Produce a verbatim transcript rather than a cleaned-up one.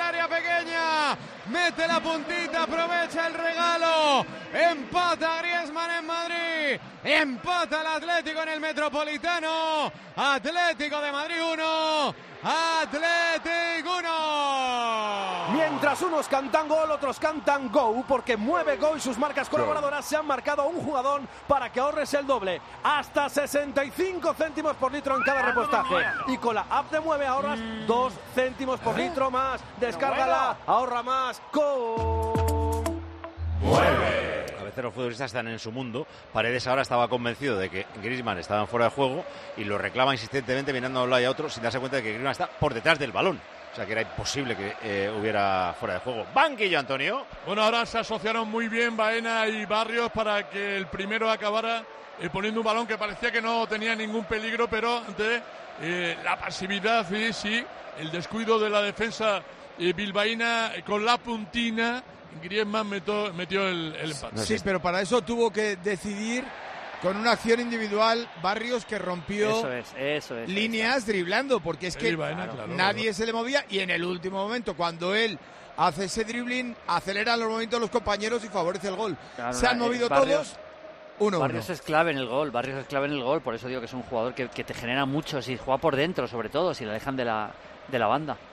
área pequeña, mete la puntita, aprovecha el regalo, empata Griezmann en Madrid, empata el Atlético en el Metropolitano, Atlético de Madrid uno, Atlético uno. Mientras unos cantan gol, otros cantan go, porque mueve Go y sus marcas colaboradoras se han marcado a un jugador para que ahorres el doble, hasta sesenta y cinco céntimos por litro en cada repostaje, y con la app de Mueve ahorras dos céntimos por litro más. Descárgala, ahorra más, Go. Mueve. A veces los futbolistas están en su mundo. Paredes ahora estaba convencido de que Griezmann estaba fuera de juego y lo reclama insistentemente mirando a un lado y a otro sin darse cuenta de que Griezmann está por detrás del balón. O sea que era imposible que eh, hubiera fuera de juego. Banquillo, Antonio. Bueno, ahora se asociaron muy bien Baena y Barrios para que el primero acabara eh, poniendo un balón que parecía que no tenía ningún peligro, pero de eh, la pasividad y sí, el descuido de la defensa eh, bilbaína eh, con la puntina, Griezmann metió, metió el, el empate. Sí, pero para eso tuvo que decidir con una acción individual Barrios que rompió eso es, eso es, líneas eso. driblando, porque es que Baena, claro, nadie claro. se le movía y en el último momento cuando él hace ese dribbling acelera los movimientos de los compañeros y favorece el gol. Claro, se han movido Barrios, todos. Uno, Barrios uno. es clave en el gol, Barrios es clave en el gol, por eso digo que es un jugador que, que te genera mucho, si juega por dentro sobre todo, si le dejan de la, de la banda.